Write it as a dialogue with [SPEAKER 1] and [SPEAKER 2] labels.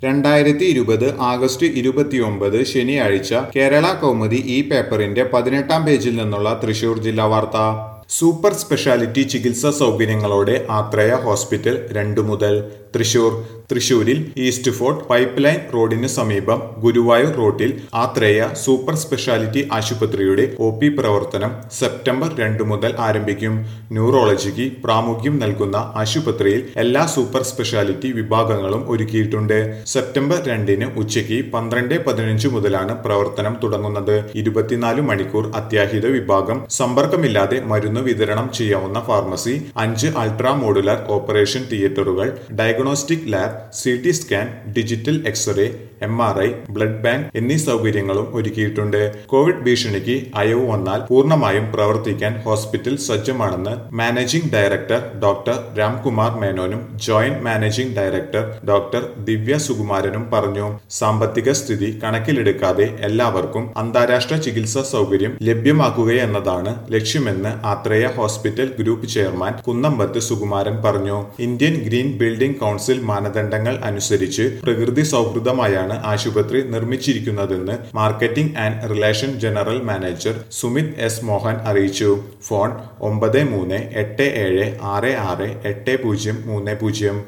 [SPEAKER 1] 2020 August 29 ശനിയാഴ്ച കേരള കൗമുദി ഈ പേപ്പറിന്റെ 18-ാം പേജിൽ നിന്നുള്ള തൃശൂർ ജില്ലാ വാർത്ത. സൂപ്പർ സ്പെഷ്യാലിറ്റി ചികിത്സാ സൗകര്യങ്ങളോടെ ആത്രേയ ഹോസ്പിറ്റൽ 2 മുതൽ. തൃശൂരിൽ ഈസ്റ്റ് ഫോർട്ട് പൈപ്പ് ലൈൻ റോഡിന് സമീപം ഗുരുവായൂർ റോഡിൽ ആത്രേയ സൂപ്പർ സ്പെഷ്യാലിറ്റി ആശുപത്രിയുടെ OP പ്രവർത്തനം സെപ്റ്റംബർ 2 മുതൽ ആരംഭിക്കും. ന്യൂറോളജിക്ക് പ്രാമുഖ്യം നൽകുന്ന ആശുപത്രിയിൽ എല്ലാ സൂപ്പർ സ്പെഷ്യാലിറ്റി വിഭാഗങ്ങളും ഒരുക്കിയിട്ടുണ്ട്. സെപ്റ്റംബർ 2-ന് ഉച്ചയ്ക്ക് 12:15 മുതലാണ് പ്രവർത്തനം തുടങ്ങുന്നത്. 24 മണിക്കൂർ അത്യാഹിത വിഭാഗം, സമ്പർക്കമില്ലാതെ മരുന്ന് വിതരണം ചെയ്യാവുന്ന ഫാർമസി, 5 അൾട്രാ മോഡുലാർ ഓപ്പറേഷൻ തിയേറ്ററുകൾ, diagnostic lab, CT scan, digital X-ray, MRI, blood bank എന്നീ സൗകര്യങ്ങളും ഒരുക്കിയിട്ടുണ്ട്. കോവിഡ് ഭീഷണിക്ക് അയവ് വന്നാൽ പൂർണ്ണമായും പ്രവർത്തിക്കാൻ ഹോസ്പിറ്റൽ സജ്ജമാണെന്ന് മാനേജിംഗ് ഡയറക്ടർ ഡോക്ടർ രാംകുമാർ മേനോനും joint managing director doctor Divya സുകുമാരനും പറഞ്ഞു. സാമ്പത്തിക സ്ഥിതി കണക്കിലെടുക്കാതെ എല്ലാവർക്കും അന്താരാഷ്ട്ര ചികിത്സാ സൗകര്യം ലഭ്യമാക്കുകയെന്നതാണ് ലക്ഷ്യമെന്ന് Athreya hospital group chairman Kunnambath Sukumaran പറഞ്ഞു. ഇന്ത്യൻ ഗ്രീൻ ബിൽഡിംഗ് കൗൺസിൽ മാനദണ്ഡങ്ങൾ അനുസരിച്ച് പ്രകൃതി സൗഹൃദമായാണ് ആശുപത്രി നിർമ്മിച്ചിരിക്കുന്നതെന്ന് marketing and relation general manager Sumit S. Mohan അറിയിച്ചു. ഫോൺ 9387668030.